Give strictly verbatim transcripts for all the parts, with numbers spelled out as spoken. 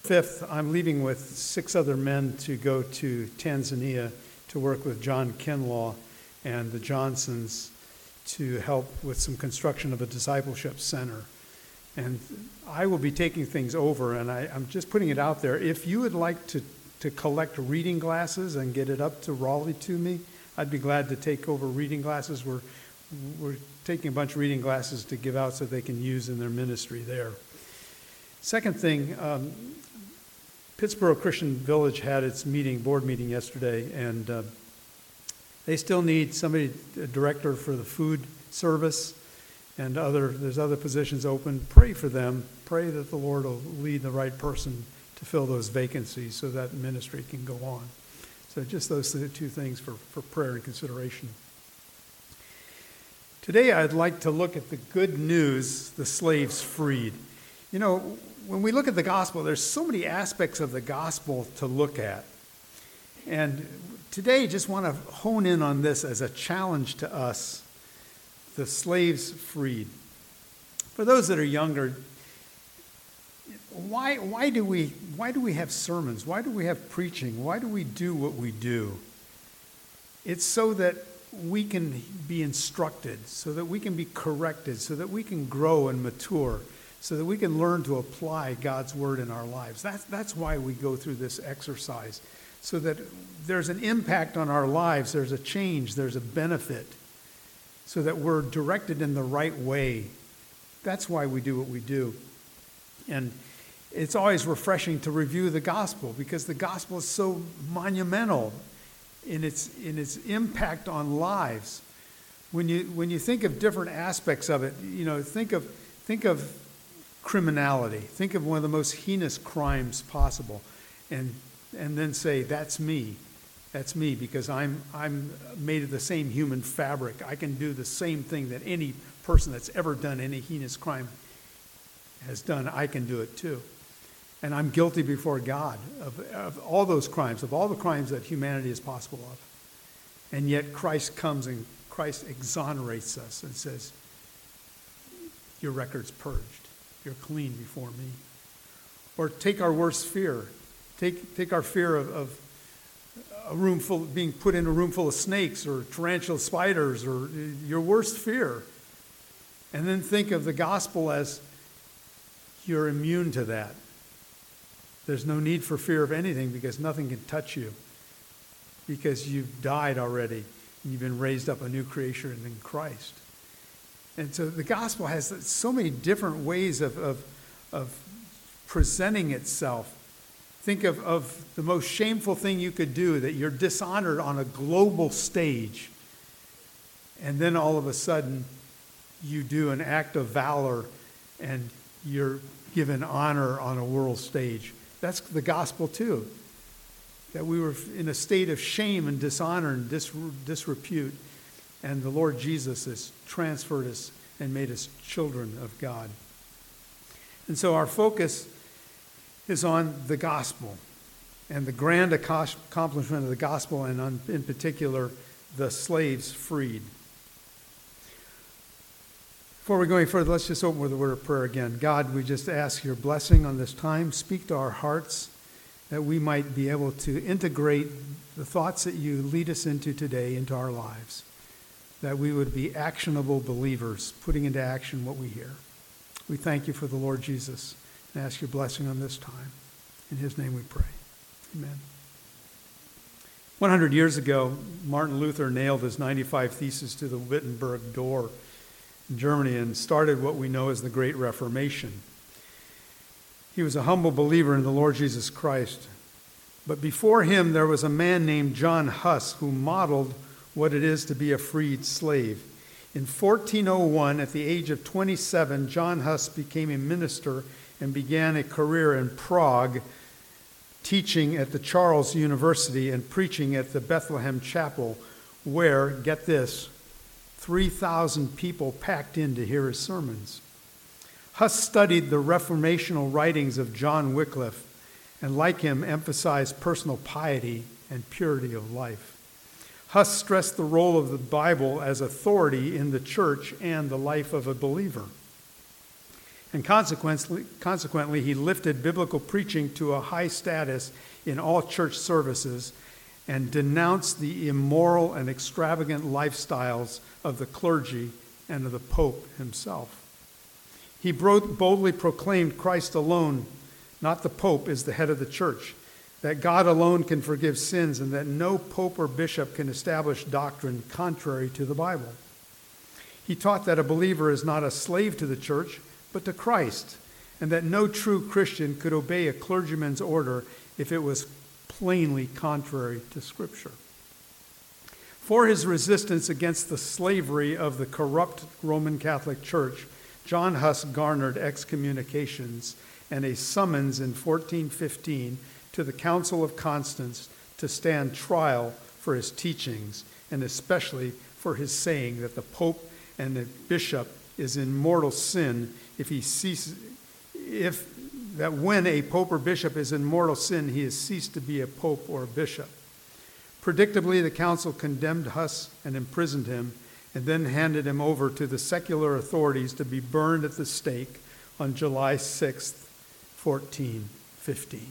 fifth, I'm leaving with six other men to go to Tanzania to work with John Kinlaw and the Johnsons to help with some construction of a discipleship center. And I will be taking things over, and I, I'm just putting it out there. If you would like to, to collect reading glasses and get it up to Raleigh to me, I'd be glad to take over reading glasses. We're, we're taking a bunch of reading glasses to give out so they can use in their ministry there. Second thing, um, Pittsboro Christian Village had its meeting, board meeting yesterday, and uh, they still need somebody, a director for the food service, and other. There's other positions open. Pray for them. Pray that the Lord will lead the right person to fill those vacancies so that ministry can go on. So just those two things for, for prayer and consideration. Today I'd like to look at the good news, the slaves freed. You know, when we look at the gospel, there's so many aspects of the gospel to look at. And today I just want to hone in on this as a challenge to us, the slaves freed. For those that are younger, why, why, do we, why do we have sermons? Why do we have preaching? Why do we do what we do? It's so that we can be instructed, so that we can be corrected, so that we can grow and mature, so that we can learn to apply God's word in our lives. That's, that's why we go through this exercise, so that there's an impact on our lives, there's a change, there's a benefit, so that we're directed in the right way. That's why we do what we do. And it's always refreshing to review the gospel, because the gospel is so monumental in its in its impact on lives. When you when you think of different aspects of it, you know, think of think of criminality. Think of one of the most heinous crimes possible, and and then say, that's me. That's me, because I'm I'm made of the same human fabric. I can do the same thing that any person that's ever done any heinous crime has done. I can do it too. And I'm guilty before God of, of all those crimes, of all the crimes that humanity is possible of. And yet Christ comes and Christ exonerates us and says, your record's purged. You're clean before me. Or take our worst fear. Take, take our fear of, of a room full, being put in a room full of snakes or tarantula spiders, or your worst fear. And then think of the gospel as you're immune to that. There's no need for fear of anything, because nothing can touch you, because you've died already and you've been raised up a new creation in Christ. And so the gospel has so many different ways of, of, of presenting itself. Think of, of the most shameful thing you could do, that you're dishonored on a global stage, and then all of a sudden you do an act of valor and you're given honor on a world stage. That's the gospel too. That we were in a state of shame and dishonor and dis- disrepute, and the Lord Jesus has transferred us and made us children of God. And so our focus is on the gospel and the grand accomplishment of the gospel, and on, in particular, the slaves freed. Before we go any further, let's just open with a word of prayer again. God, we just ask your blessing on this time. Speak to our hearts, that we might be able to integrate the thoughts that you lead us into today into our lives, that we would be actionable believers, putting into action what we hear. We thank you for the Lord Jesus and ask your blessing on this time. In his name we pray. Amen. one hundred years ago, Martin Luther nailed his ninety-five Theses to the Wittenberg door in Germany and started what we know as the Great Reformation. He was a humble believer in the Lord Jesus Christ. But before him, there was a man named John Huss who modeled what it is to be a freed slave. In fourteen oh one, at the age of twenty-seven, John Huss became a minister and began a career in Prague, teaching at the Charles University and preaching at the Bethlehem Chapel, where, get this, three thousand people packed in to hear his sermons. Huss studied the reformational writings of John Wycliffe, and like him, emphasized personal piety and purity of life. Huss stressed the role of the Bible as authority in the church and the life of a believer. And consequently, consequently, he lifted biblical preaching to a high status in all church services and denounced the immoral and extravagant lifestyles of the clergy and of the Pope himself. He boldly proclaimed Christ alone, not the Pope, is the head of the church, that God alone can forgive sins, and that no pope or bishop can establish doctrine contrary to the Bible. He taught that a believer is not a slave to the church, but to Christ, and that no true Christian could obey a clergyman's order if it was plainly contrary to Scripture. For his resistance against the slavery of the corrupt Roman Catholic Church, John Huss garnered excommunications and a summons in fourteen fifteen to the Council of Constance to stand trial for his teachings, and especially for his saying that the Pope and the bishop is in mortal sin if he ceases, if that when a pope or bishop is in mortal sin, he has ceased to be a pope or a bishop. Predictably, the council condemned Huss and imprisoned him, and then handed him over to the secular authorities to be burned at the stake on July sixth, fourteen fifteen.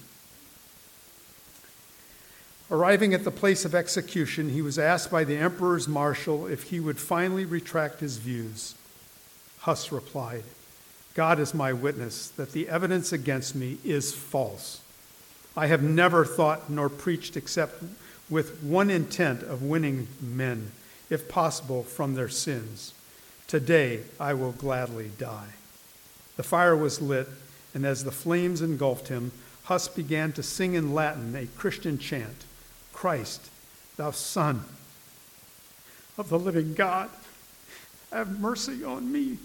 Arriving at the place of execution, he was asked by the emperor's marshal if he would finally retract his views. Huss replied, "God is my witness that the evidence against me is false. I have never thought nor preached except with one intent of winning men, if possible, from their sins. Today I will gladly die." The fire was lit, and as the flames engulfed him, Huss began to sing in Latin a Christian chant, "Christ, thou Son of the living God, have mercy on me."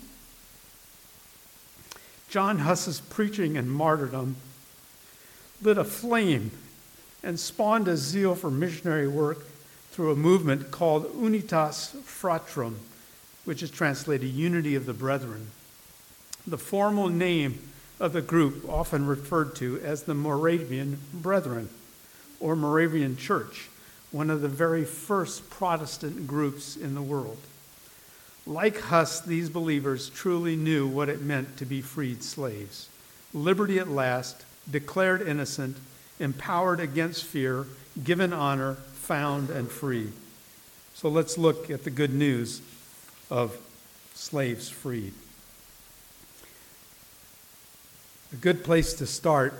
John Huss's preaching and martyrdom lit a flame and spawned a zeal for missionary work through a movement called Unitas Fratrum, which is translated Unity of the Brethren. The formal name of the group often referred to as the Moravian Brethren or Moravian Church, one of the very first Protestant groups in the world. Like Huss, these believers truly knew what it meant to be freed slaves. Liberty at last, declared innocent, empowered against fear, given honor, found and free. So let's look at the good news of slaves freed. A good place to start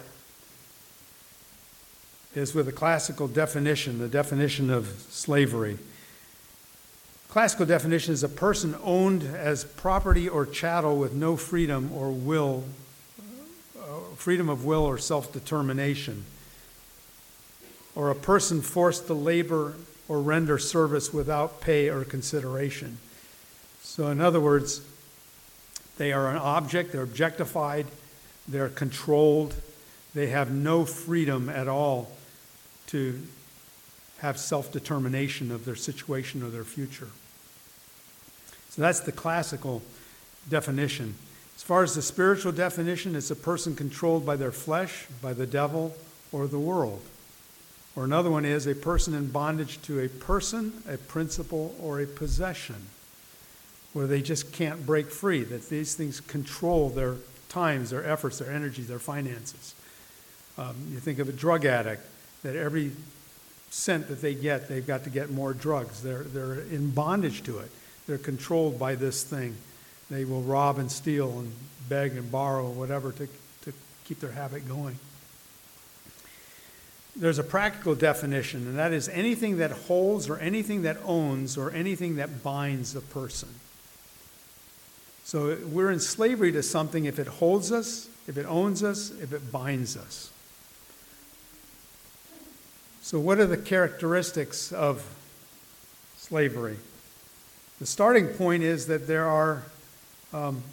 is with a classical definition, the definition of slavery. Classical definition is a person owned as property or chattel with no freedom or will, uh, freedom of will or self-determination, or a person forced to labor or render service without pay or consideration. So in other words, they are an object, they're objectified, they're controlled, they have no freedom at all to have self-determination of their situation or their future. So that's the classical definition. As far as the spiritual definition, it's a person controlled by their flesh, by the devil, or the world. Or another one is a person in bondage to a person, a principle, or a possession, where they just can't break free, that these things control their times, their efforts, their energy, their finances. Um, you think of a drug addict, that every cent that they get, they've got to get more drugs. They're, they're in bondage to it. They're controlled by this thing. They will rob and steal and beg and borrow or whatever to, to keep their habit going. There's a practical definition, and that is anything that holds or anything that owns or anything that binds a person. So we're in slavery to something if it holds us, if it owns us, if it binds us. So what are the characteristics of slavery? The starting point is that there are um,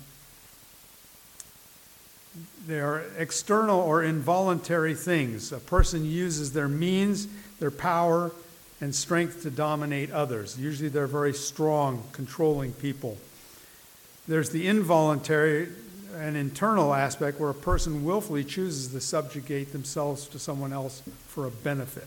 there are external or involuntary things. A person uses their means, their power, and strength to dominate others. Usually they're very strong, controlling people. There's the involuntary and internal aspect where a person willfully chooses to subjugate themselves to someone else for a benefit.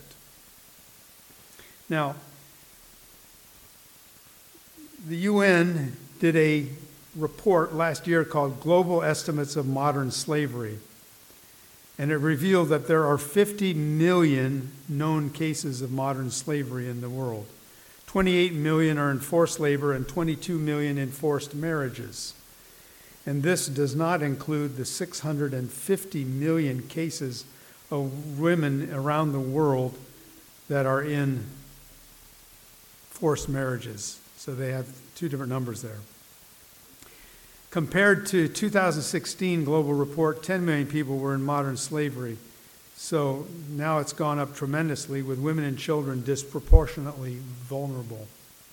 Now, the U N did a report last year called Global Estimates of Modern Slavery. And it revealed that there are fifty million known cases of modern slavery in the world. twenty-eight million are in forced labor and twenty-two million in forced marriages. And this does not include the six hundred fifty million cases of women around the world that are in forced marriages. So they have two different numbers there. Compared to two thousand sixteen global report, ten million people were in modern slavery. So now it's gone up tremendously, with women and children disproportionately vulnerable.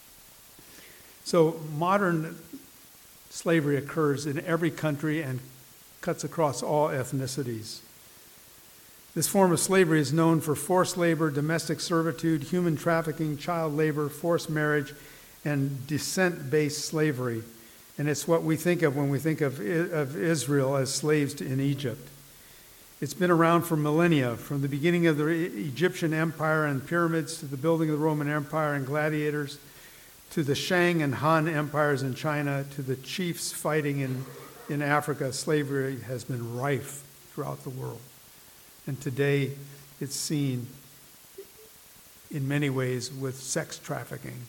So modern slavery occurs in every country and cuts across all ethnicities. This form of slavery is known for forced labor, domestic servitude, human trafficking, child labor, forced marriage, and descent-based slavery. And it's what we think of when we think of, of Israel as slaves in Egypt. It's been around for millennia, from the beginning of the Egyptian empire and pyramids to the building of the Roman Empire and gladiators, to the Shang and Han empires in China, to the chiefs fighting in, in Africa. Slavery has been rife throughout the world. And today it's seen in many ways with sex trafficking.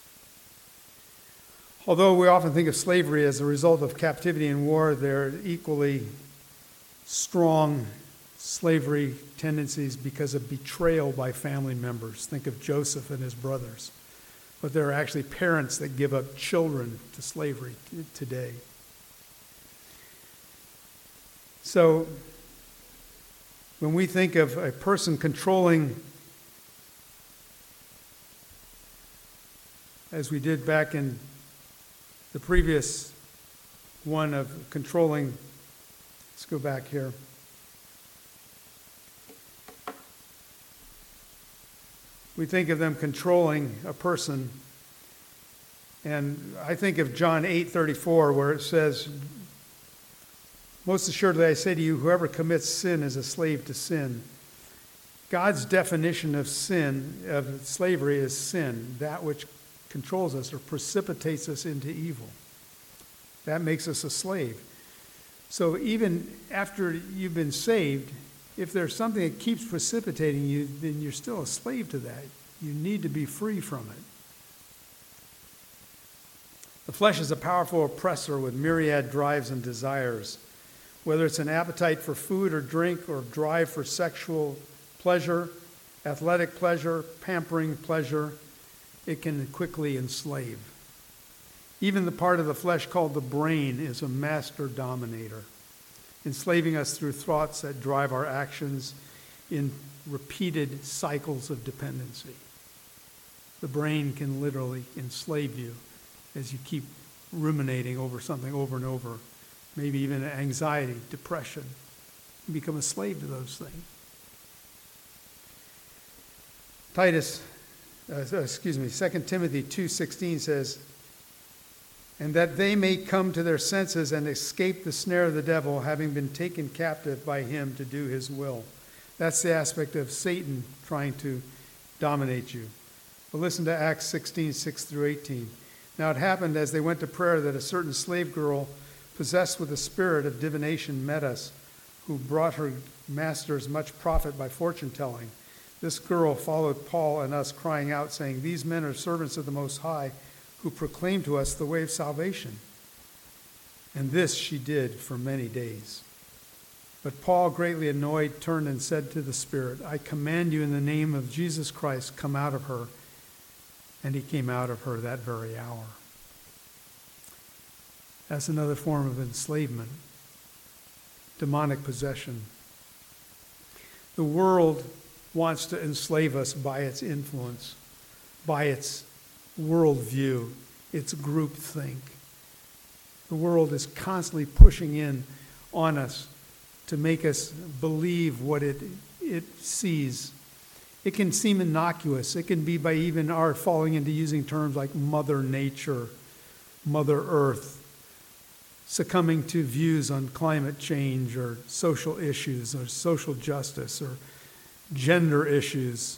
Although we often think of slavery as a result of captivity and war, there are equally strong slavery tendencies because of betrayal by family members. Think of Joseph and his brothers. But there are actually parents that give up children to slavery t- today. So when we think of a person controlling, as we did back in the previous one of controlling, let's go back here. We think of them controlling a person, and I think of John eight thirty-four, where it says, "Most assuredly I say to you, whoever commits sin is a slave to sin." God's definition of sin, of slavery, is sin, that which controls us or precipitates us into evil. That makes us a slave. So even after you've been saved, if there's something that keeps precipitating you, then you're still a slave to that. You need to be free from it. The flesh is a powerful oppressor with myriad drives and desires. Whether it's an appetite for food or drink, or drive for sexual pleasure, athletic pleasure, pampering pleasure, it can quickly enslave. Even the part of the flesh called the brain is a master dominator, enslaving us through thoughts that drive our actions in repeated cycles of dependency. The brain can literally enslave you as you keep ruminating over something over and over, maybe even anxiety, depression. You become a slave to those things. Titus, uh, excuse me, Second Timothy two sixteen says, "And that they may come to their senses and escape the snare of the devil, having been taken captive by him to do his will." That's the aspect of Satan trying to dominate you. But listen to Acts sixteen, six through eighteen. "Now it happened as they went to prayer that a certain slave girl possessed with the spirit of divination met us, who brought her masters much profit by fortune telling. This girl followed Paul and us, crying out, saying, 'These men are servants of the Most High, who proclaim to us the way of salvation.' And this she did for many days. But Paul, greatly annoyed, turned and said to the spirit, 'I command you in the name of Jesus Christ, come out of her.' And he came out of her that very hour." That's another form of enslavement, demonic possession. The world wants to enslave us by its influence, by its worldview, its groupthink. The world is constantly pushing in on us to make us believe what it, it sees. It can seem innocuous. It can be by even our falling into using terms like Mother Nature, Mother Earth, succumbing to views on climate change or social issues or social justice or gender issues.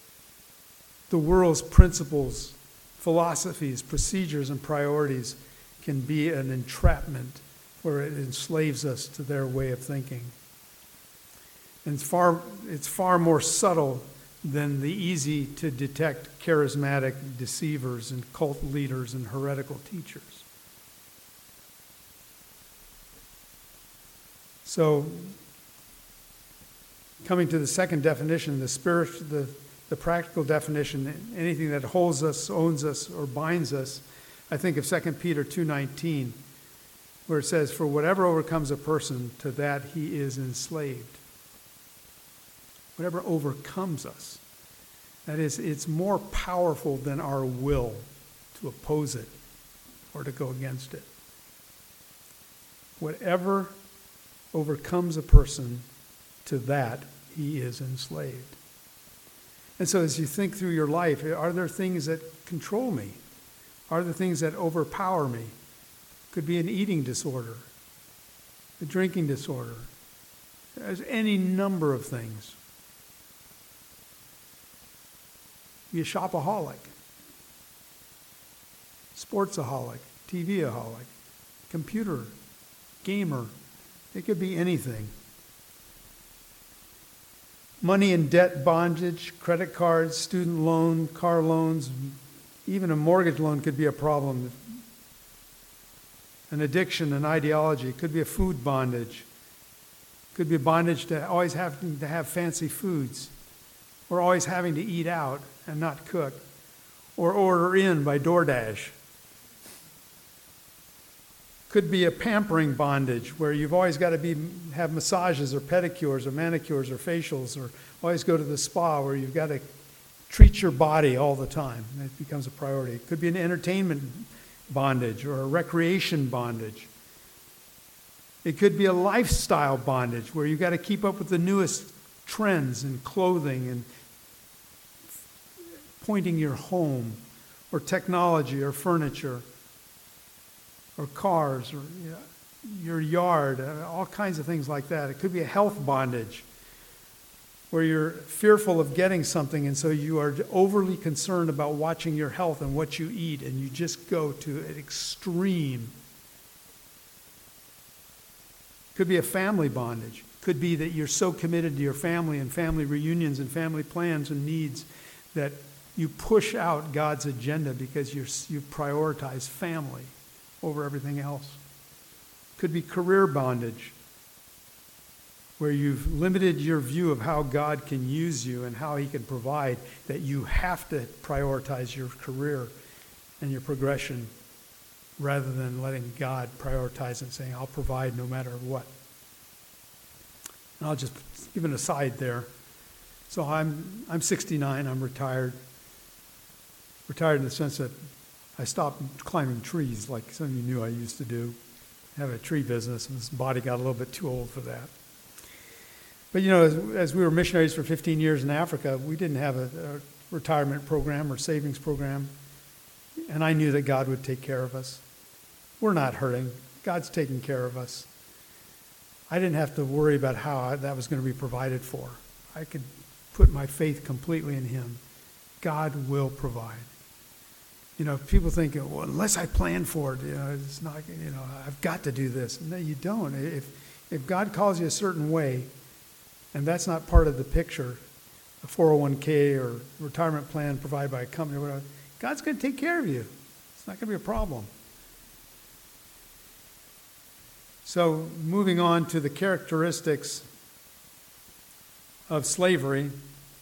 The world's principles, philosophies, procedures, and priorities can be an entrapment where it enslaves us to their way of thinking. And it's far, it's far more subtle than the easy to detect charismatic deceivers and cult leaders and heretical teachers. So, coming to the second definition, the spirit, the, the practical definition, anything that holds us, owns us, or binds us, I think of Second Peter two nineteen, where it says, "For whatever overcomes a person, to that he is enslaved." Whatever overcomes us. That is, it's more powerful than our will to oppose it or to go against it. Whatever overcomes a person, to that he is enslaved. And so as you think through your life, are there things that control me? Are there things that overpower me? Could be an eating disorder, a drinking disorder. There's any number of things. Be a shopaholic, sportsaholic, T V-aholic, computer, gamer. It could be anything. Money and debt bondage, credit cards, student loan, car loans, even a mortgage loan could be a problem. An addiction, an ideology, it could be a food bondage. Could be a bondage to always having to have fancy foods, or always having to eat out and not cook, or order in by DoorDash. Could be a pampering bondage where you've always got to be have massages or pedicures or manicures or facials, or always go to the spa where you've got to treat your body all the time. It becomes a priority. It could be an entertainment bondage or a recreation bondage. It could be a lifestyle bondage where you've got to keep up with the newest trends in clothing and pointing your home, or technology or furniture, or cars, or you know, your yard, uh, all kinds of things like that. It could be a health bondage where you're fearful of getting something, and so you are overly concerned about watching your health and what you eat, and you just go to an extreme. Could be a family bondage. Could be that you're so committed to your family and family reunions and family plans and needs that you push out God's agenda because you're, you prioritize family over everything else. Could be career bondage, where you've limited your view of how God can use you and how he can provide, that you have to prioritize your career and your progression rather than letting God prioritize and saying, I'll provide no matter what. And I'll just give an aside there. So I'm I'm sixty-nine, I'm retired. Retired in the sense that I stopped climbing trees like some of you knew I used to do. I have a tree business, and this body got a little bit too old for that. But you know, as, as we were missionaries for fifteen years in Africa, we didn't have a, a retirement program or savings program. And I knew that God would take care of us. We're not hurting. God's taking care of us. I didn't have to worry about how I, that was going to be provided for. I could put my faith completely in him. God will provide. You know, people think, well, unless I plan for it, you know, it's not, you know, I've got to do this. No, you don't. If if God calls you a certain way, and that's not part of the picture, a four oh one k or retirement plan provided by a company or whatever, God's going to take care of you. It's not going to be a problem. So moving on to the characteristics of slavery,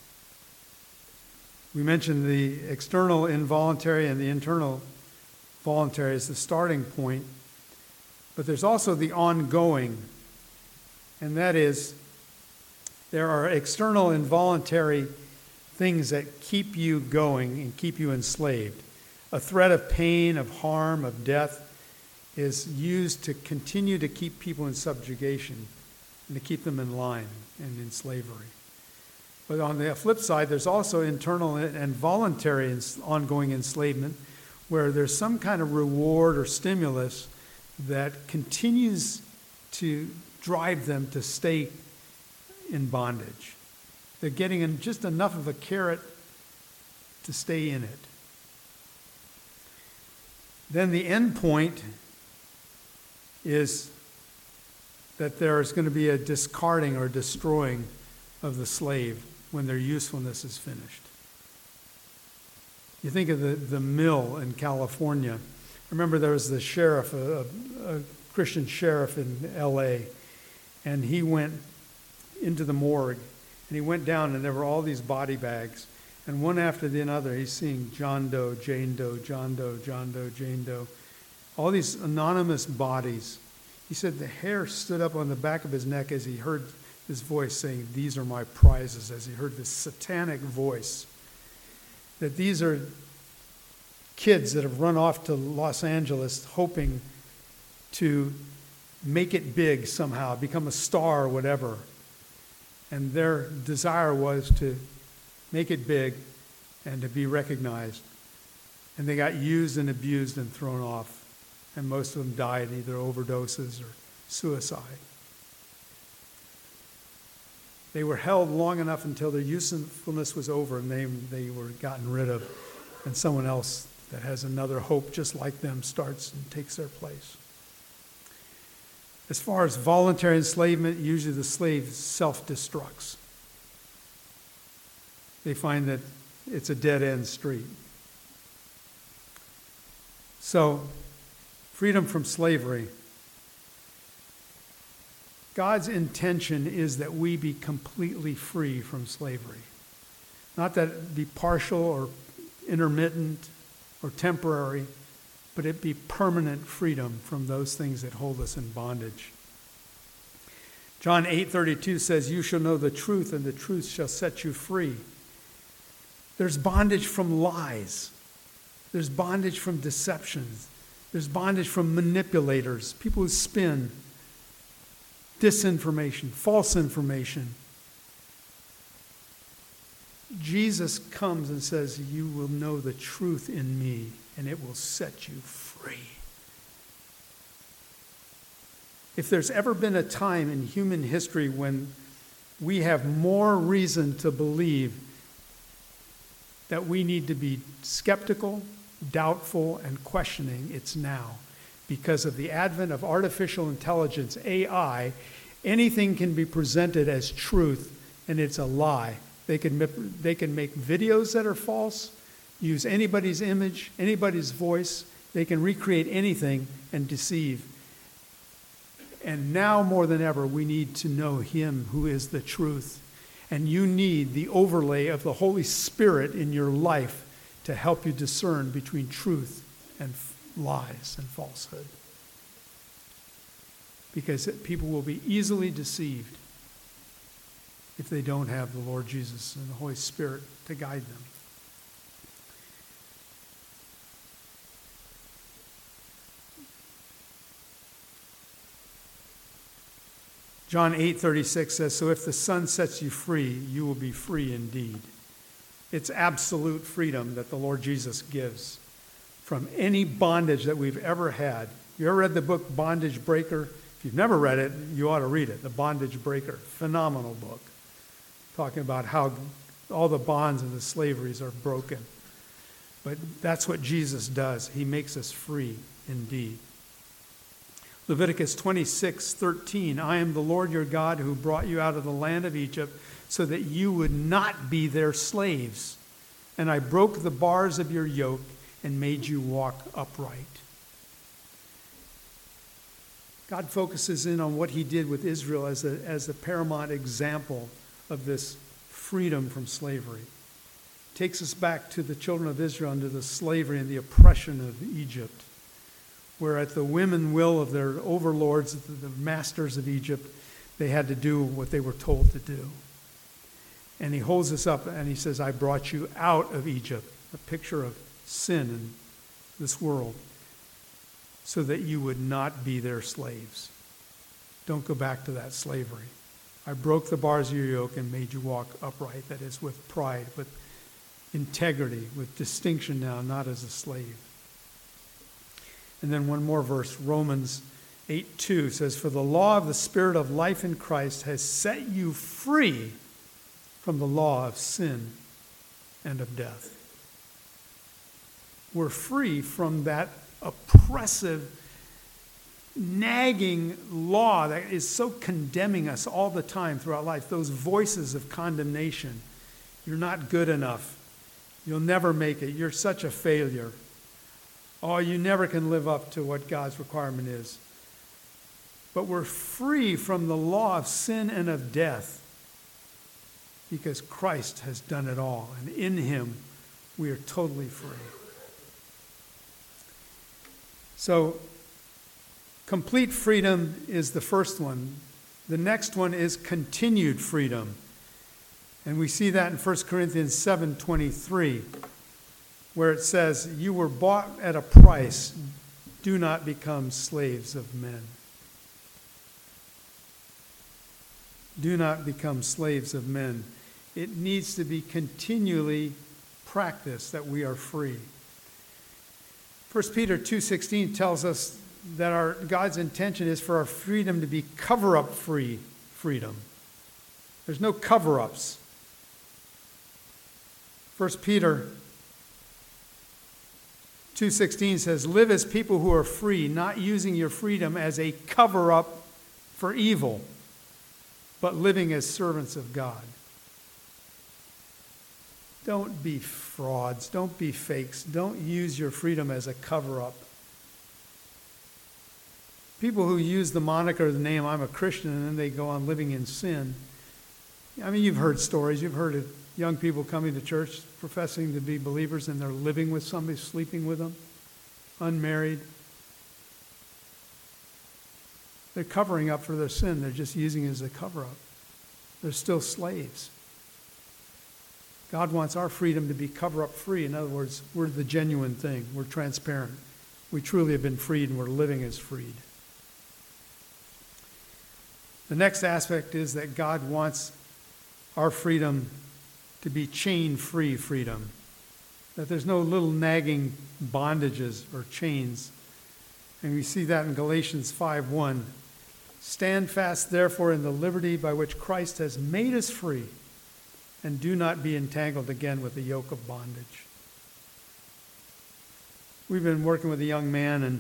we mentioned the external involuntary and the internal voluntary as the starting point, but there's also the ongoing, and that is there are external involuntary things that keep you going and keep you enslaved. A threat of pain, of harm, of death is used to continue to keep people in subjugation and to keep them in line and in slavery. But on the flip side, there's also internal and voluntary ongoing enslavement where there's some kind of reward or stimulus that continues to drive them to stay in bondage. They're getting in just enough of a carrot to stay in it. Then the end point is that there is going to be a discarding or destroying of the slave when their usefulness is finished. You think of the, the mill in California. I remember there was the sheriff, a, a Christian sheriff in L A, and he went into the morgue, and he went down, and there were all these body bags, and one after the other, he's seeing John Doe, Jane Doe, John Doe, John Doe, Jane Doe, all these anonymous bodies. He said the hair stood up on the back of his neck as he heard this voice saying, "These are my prizes," as he heard this satanic voice. That these are kids that have run off to Los Angeles hoping to make it big somehow, become a star or whatever. And their desire was to make it big and to be recognized. And they got used and abused and thrown off. And most of them died either overdoses or suicide. They were held long enough until their usefulness was over and they, they were gotten rid of. And someone else that has another hope just like them starts and takes their place. As far as voluntary enslavement, usually the slave self-destructs. They find that it's a dead-end street. So, freedom from slavery. God's intention is that we be completely free from slavery. Not that it be partial or intermittent or temporary, but it be permanent freedom from those things that hold us in bondage. John eight thirty-two says, "You shall know the truth, and the truth shall set you free." There's bondage from lies. There's bondage from deceptions. There's bondage from manipulators, people who spin disinformation, false information. Jesus comes and says, "You will know the truth in me, and it will set you free." If there's ever been a time in human history when we have more reason to believe that we need to be skeptical, doubtful, and questioning, it's now. Because of the advent of artificial intelligence, A I, anything can be presented as truth, and it's a lie. They can, they can make videos that are false, use anybody's image, anybody's voice. They can recreate anything and deceive. And now more than ever, we need to know Him who is the truth. And you need the overlay of the Holy Spirit in your life to help you discern between truth and lies and falsehood. Because people will be easily deceived if they don't have the Lord Jesus and the Holy Spirit to guide them. John eight thirty-six says, "So if the Son sets you free, you will be free indeed." It's absolute freedom that the Lord Jesus gives from any bondage that we've ever had. You ever read the book Bondage Breaker? If you've never read it, you ought to read it. The Bondage Breaker. Phenomenal book. Talking about how all the bonds and the slaveries are broken. But that's what Jesus does. He makes us free indeed. Leviticus twenty-six thirteen, "I am the Lord your God who brought you out of the land of Egypt so that you would not be their slaves. And I broke the bars of your yoke and made you walk upright." God focuses in on what He did with Israel as a, as the paramount example of this freedom from slavery. Takes us back to the children of Israel under the slavery and the oppression of Egypt, where at the whim and will of their overlords, the masters of Egypt, they had to do what they were told to do. And He holds us up and He says, "I brought you out of Egypt," a picture of sin in this world, "so that you would not be their slaves." Don't go back to that slavery. I broke the bars of your yoke and made you walk upright, that is, with pride, with integrity, with distinction now, not as a slave. And then one more verse, Romans eight two says, "For the law of the Spirit of life in Christ has set you free from the law of sin and of death." We're free from that oppressive nagging law that is so condemning us all the time throughout life, those voices of condemnation. You're not good enough. You'll never make it. You're such a failure. Oh, you never can live up to what God's requirement is. But we're free from the law of sin and of death because Christ has done it all. And in him, we are totally free. So, complete freedom is the first one. The next one is continued freedom. And we see that in First Corinthians seven twenty-three, where it says, "You were bought at a price. Do not become slaves of men." Do not become slaves of men. It needs to be continually practiced that we are free. First Peter two sixteen tells us that our God's intention is for our freedom to be cover-up free freedom. There's no cover-ups. First Peter two sixteen says, "Live as people who are free, not using your freedom as a cover-up for evil, but living as servants of God." Don't be frauds. Don't be fakes. Don't use your freedom as a cover-up. People who use the moniker, the name, "I'm a Christian," and then they go on living in sin. I mean, you've heard stories. You've heard of young people coming to church professing to be believers, and they're living with somebody, sleeping with them, unmarried. They're covering up for their sin. They're just using it as a cover-up. They're still slaves. God wants our freedom to be cover-up free. In other words, we're the genuine thing. We're transparent. We truly have been freed, and we're living as freed. The next aspect is that God wants our freedom to be chain-free freedom. That there's no little nagging bondages or chains. And we see that in Galatians five one. "Stand fast, therefore, in the liberty by which Christ has made us free, and do not be entangled again with the yoke of bondage." We've been working with a young man, and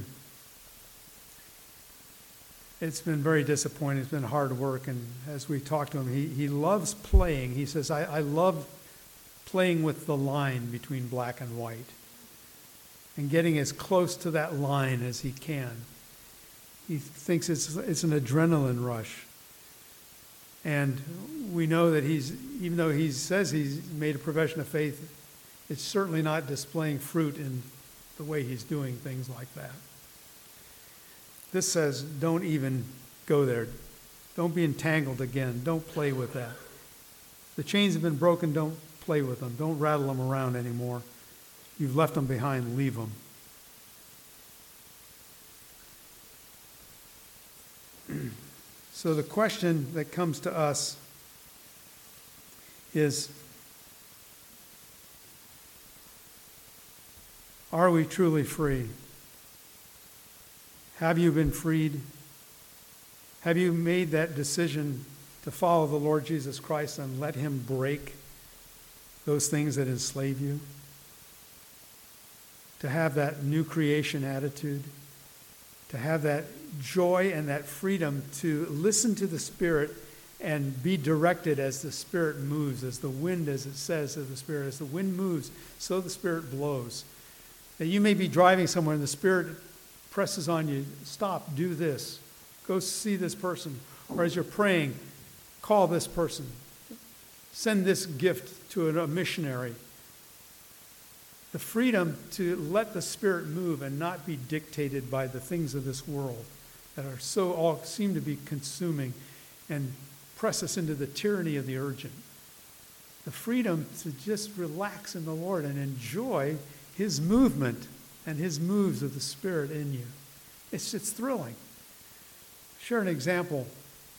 it's been very disappointing. It's been hard work, and as we talk to him, he, he loves playing. He says, I, I love playing with the line between black and white and getting as close to that line as he can. He thinks it's it's an adrenaline rush. And we know that he's, even though he says he's made a profession of faith, it's certainly not displaying fruit in the way he's doing things like that. This says, don't even go there. Don't be entangled again. Don't play with that. The chains have been broken. Don't play with them. Don't rattle them around anymore. You've left them behind. Leave them. So the question that comes to us is, are we truly free? Have you been freed? Have you made that decision to follow the Lord Jesus Christ and let him break those things that enslave you? To have that new creation attitude? To have that joy and that freedom to listen to the Spirit and be directed as the Spirit moves, as the wind, as it says of the Spirit, as the wind moves, so the Spirit blows. That you may be driving somewhere and the Spirit presses on you, stop, do this, go see this person. Or as you're praying, call this person, send this gift to a missionary. The freedom to let the Spirit move and not be dictated by the things of this world that are so all seem to be consuming and press us into the tyranny of the urgent. The freedom to just relax in the Lord and enjoy his movement and his moves of the Spirit in you. It's, it's thrilling. Share an example.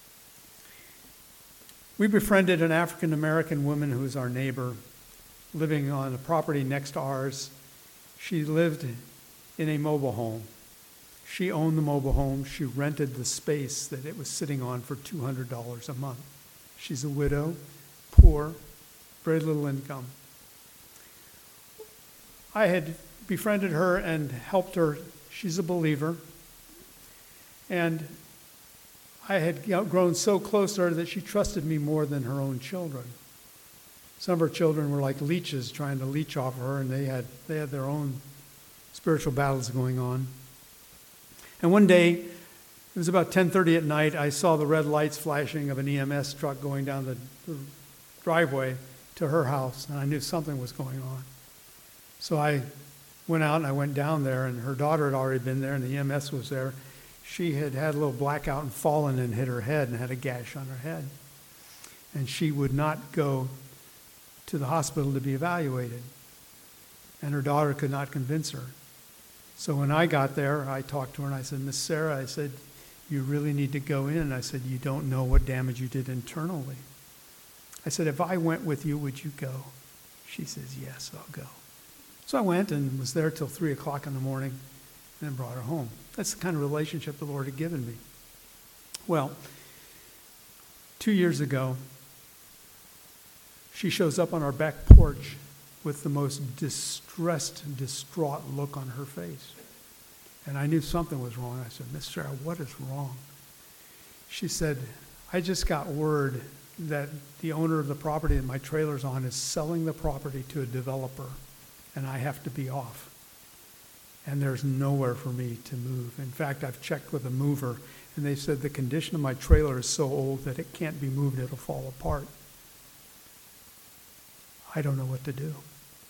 We befriended an African American woman who was our neighbor, living on a property next to ours. She lived in a mobile home. She owned the mobile home. She rented the space that it was sitting on for two hundred dollars a month. She's a widow, poor, very little income. I had befriended her and helped her. She's a believer. And I had grown so close to her that she trusted me more than her own children. Some of her children were like leeches trying to leech off of her, and they had, they had their own spiritual battles going on. And one day, it was about ten thirty at night, I saw the red lights flashing of an E M S truck going down the, the driveway to her house, and I knew something was going on. So I went out and I went down there, and her daughter had already been there, and the E M S was there. She had had a little blackout and fallen and hit her head and had a gash on her head. And she would not go to the hospital to be evaluated. And her daughter could not convince her. So when I got there, I talked to her and I said, Miss Sarah, I said, you really need to go in. And I said, you don't know what damage you did internally. I said, if I went with you, would you go? She says, yes, I'll go. So I went and was there till three o'clock in the morning and then brought her home. That's the kind of relationship the Lord had given me. Well, two years ago, she shows up on our back porch with the most distressed, distraught look on her face. And I knew something was wrong. I said, Miss Sarah, what is wrong? She said, I just got word that the owner of the property that my trailer's on is selling the property to a developer, and I have to be off. And there's nowhere for me to move. In fact, I've checked with a mover, and they said the condition of my trailer is so old that it can't be moved, it'll fall apart. I don't know what to do.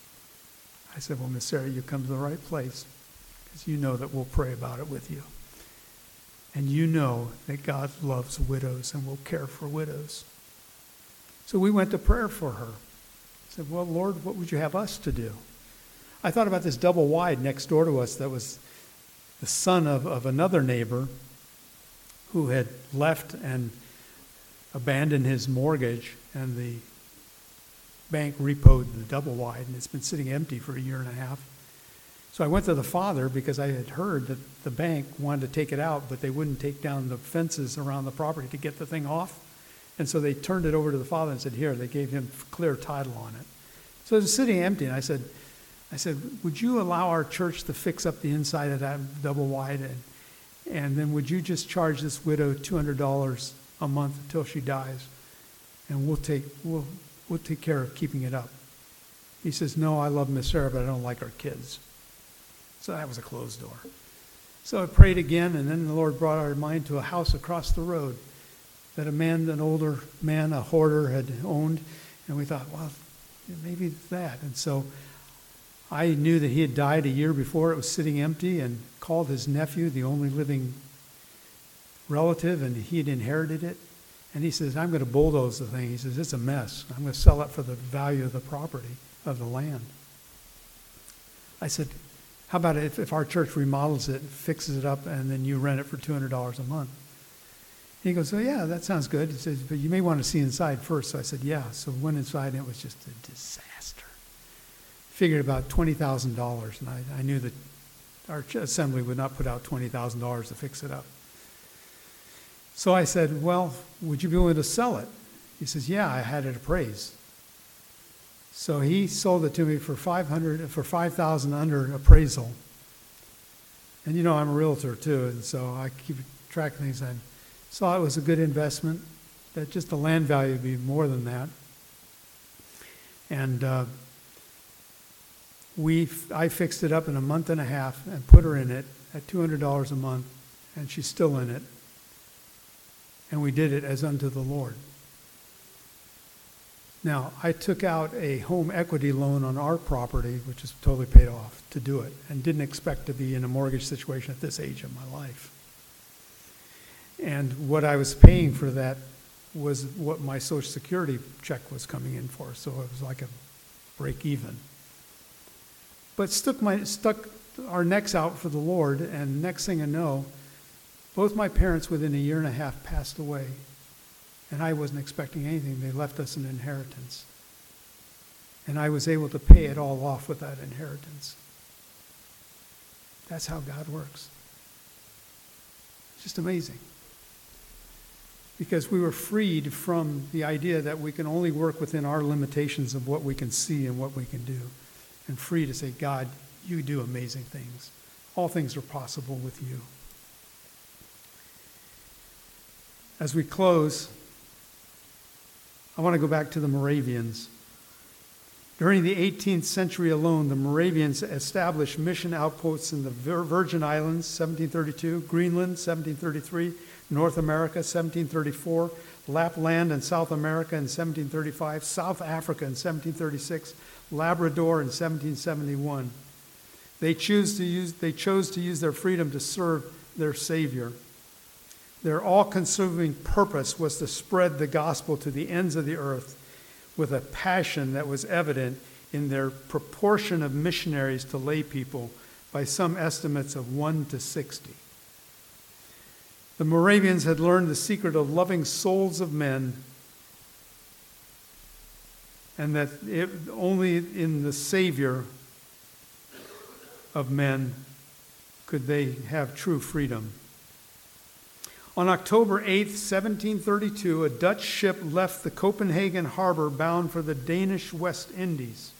I said, well, Miss Sarah, you come to the right place, because you know that we'll pray about it with you. And you know that God loves widows and will care for widows. So we went to prayer for her. I said, well, Lord, what would you have us to do? I thought about this double wide next door to us that was the son of, of another neighbor who had left and abandoned his mortgage, and the bank repoed the double wide, and it's been sitting empty for a year and a half. So I went to the father because I had heard that the bank wanted to take it out, but they wouldn't take down the fences around the property to get the thing off. And so they turned it over to the father and said, here, they gave him clear title on it. So it was sitting empty, and I said, I said, would you allow our church to fix up the inside of that double wide, and, and then would you just charge this widow two hundred dollars a month until she dies, and we'll take, we'll, we'll take care of keeping it up. He says, no, I love Miss Sarah, but I don't like our kids. So that was a closed door. So I prayed again, and then the Lord brought our mind to a house across the road that a man, an older man, a hoarder, had owned, and we thought, well, maybe it's that. And so I knew that he had died a year before. It was sitting empty, and called his nephew, the only living relative, and he had inherited it. And he says, I'm going to bulldoze the thing. He says, it's a mess. I'm going to sell it for the value of the property, of the land. I said, how about if, if our church remodels it, fixes it up, and then you rent it for two hundred dollars a month? He goes, oh, yeah, that sounds good. He says, but you may want to see inside first. So I said, yeah. So we went inside, and it was just a disaster. Figured about twenty thousand dollars, and I, I knew that our assembly would not put out twenty thousand dollars to fix it up. So I said, well, would you be willing to sell it? He says, yeah, I had it appraised. So he sold it to me for five hundred, for five thousand under appraisal. And you know, I'm a realtor too, and so I keep track of things. I saw it was a good investment, that just the land value would be more than that. And uh, we, I fixed it up in a month and a half and put her in it at two hundred dollars a month, and she's still in it. And we did it as unto the Lord. Now, I took out a home equity loan on our property, which is totally paid off, to do it, and didn't expect to be in a mortgage situation at this age of my life. And what I was paying for that was what my Social Security check was coming in for, so it was like a break even. But stuck, my, stuck our necks out for the Lord, and next thing I know, both my parents within a year and a half passed away. And I wasn't expecting anything. They left us an inheritance. And I was able to pay it all off with that inheritance. That's how God works. It's just amazing. Because we were freed from the idea that we can only work within our limitations of what we can see and what we can do. And free to say, God, you do amazing things. All things are possible with you. As we close, I want to go back to the Moravians. During the eighteenth century alone, the Moravians established mission outposts in the Virgin Islands, seventeen thirty-two, Greenland, seventeen thirty-three, North America, seventeen thirty-four, Lapland and South America in seventeen thirty-five, South Africa in seventeen thirty-six, Labrador in seventeen seventy-one. They, choose to use, they chose to use their freedom to serve their Savior. Their all-consuming purpose was to spread the gospel to the ends of the earth with a passion that was evident in their proportion of missionaries to lay people, by some estimates of one to sixty. The Moravians had learned the secret of loving souls of men, and that it, only in the Savior of men could they have true freedom. On October eighth, seventeen thirty-two, a Dutch ship left the Copenhagen harbor bound for the Danish West Indies.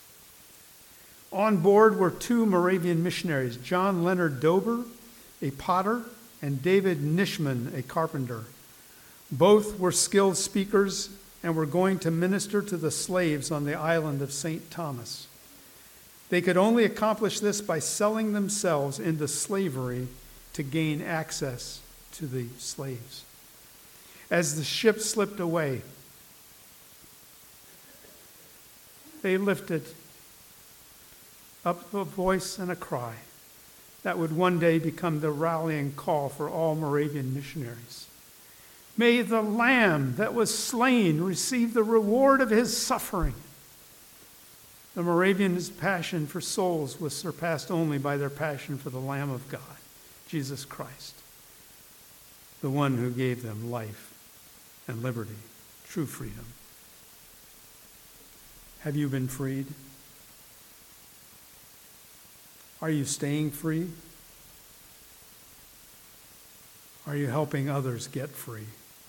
On board were two Moravian missionaries, John Leonard Dober, a potter, and David Nishman, a carpenter. Both were skilled speakers and were going to minister to the slaves on the island of Saint Thomas. They could only accomplish this by selling themselves into slavery to gain access to the slaves. As the ship slipped away, they lifted up a voice and a cry that would one day become the rallying call for all Moravian missionaries. May the Lamb that was slain receive the reward of his suffering. The Moravians' passion for souls was surpassed only by their passion for the Lamb of God, Jesus Christ, the one who gave them life and liberty, true freedom. Have you been freed? Are you staying free? Are you helping others get free?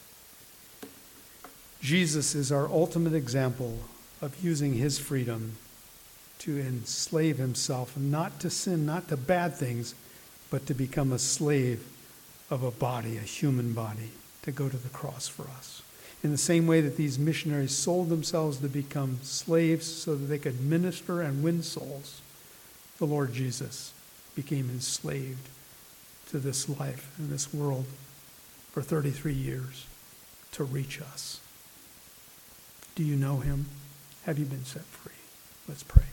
Jesus is our ultimate example of using his freedom to enslave himself, not to sin, not to bad things, but to become a slave of a body, a human body, to go to the cross for us. In the same way that these missionaries sold themselves to become slaves so that they could minister and win souls, the Lord Jesus became enslaved to this life and this world for thirty-three years to reach us. Do you know him? Have you been set free? Let's pray.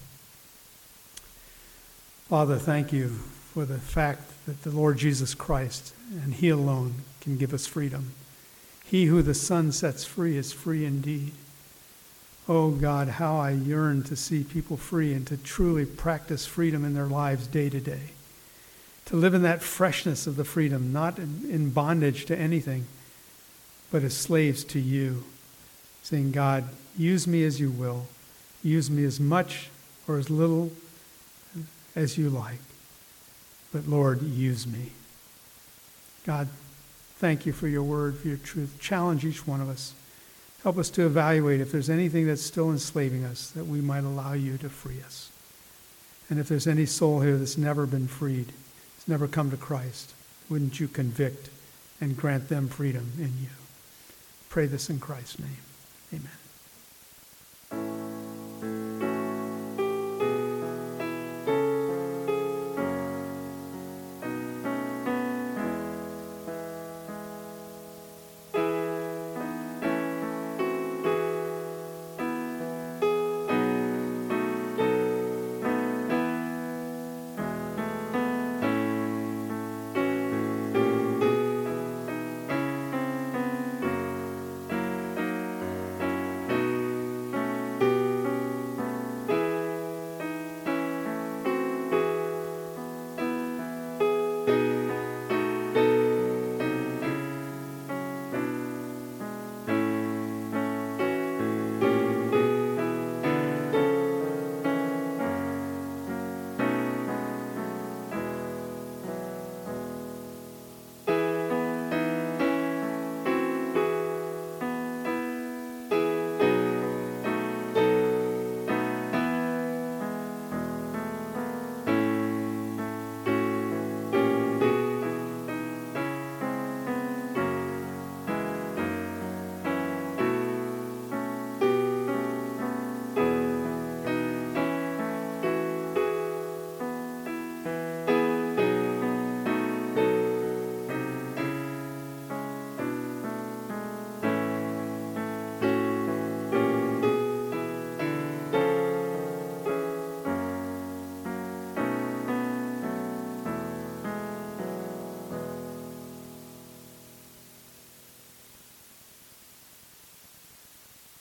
Father, thank you for the fact that the Lord Jesus Christ and he alone can give us freedom. He who the Son sets free is free indeed. Oh God, how I yearn to see people free and to truly practice freedom in their lives day to day. To live in that freshness of the freedom, not in bondage to anything, but as slaves to you. Saying, God, use me as you will. Use me as much or as little as you like. But Lord, use me. God, thank you for your word, for your truth. Challenge each one of us. Help us to evaluate if there's anything that's still enslaving us, that we might allow you to free us. And if there's any soul here that's never been freed, that's never come to Christ, wouldn't you convict and grant them freedom in you? Pray this in Christ's name. Amen.